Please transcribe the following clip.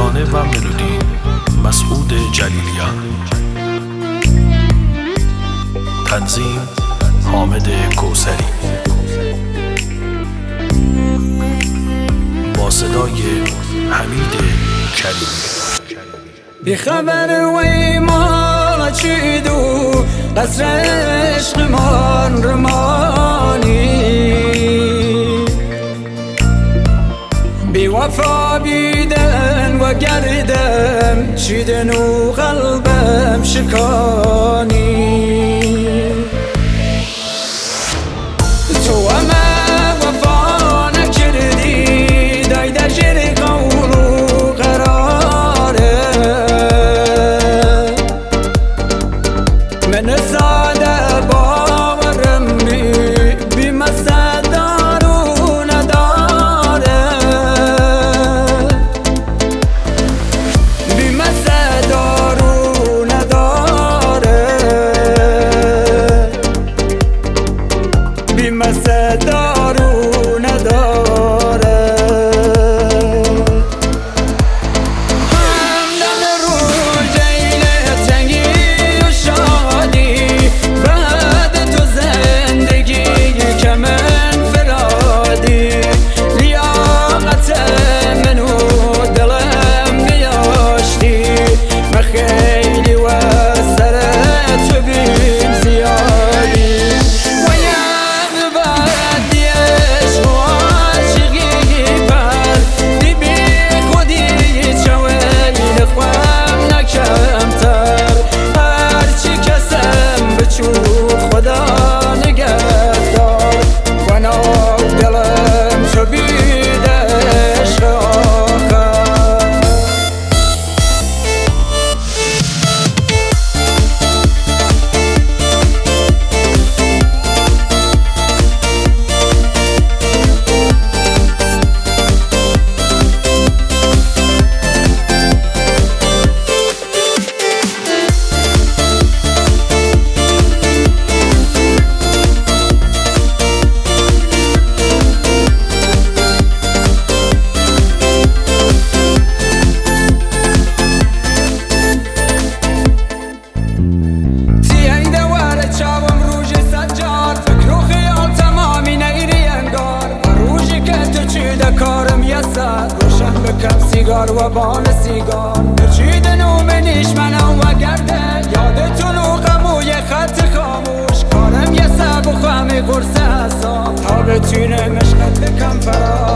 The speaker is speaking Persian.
ترانه و ملودی مسعود جلیلیان، تنظیم حامد کوثری، با صدای حمید کریمی. بی خبر وی ما چیدو قصر عشق من رمانی، بی وفا بیدن و گردم چیدن و قلبم شکانی. تو اما وفا نکردی دای در جر قول و قراره، من ساده باورم بی مصدر و نداره، بی مصدر و نداره، بی مصدر و نداره. همدم رو جیل تنگی و شادی، بعد تو زندگی که من فرادی، لیاقت من و دلم نیاشتی، من خیلی و سر تو بیم زیادی. خدا نگهدار و ناو دلم چو بید عشق آخر. روشن بکم سیگار و بال سیگار، چیدن و منیش منم و گرده، یادتون و غموی خط خاموش، کارم یه سب و خمی قرص حساب، تا بتونم عشقت بکم فرار.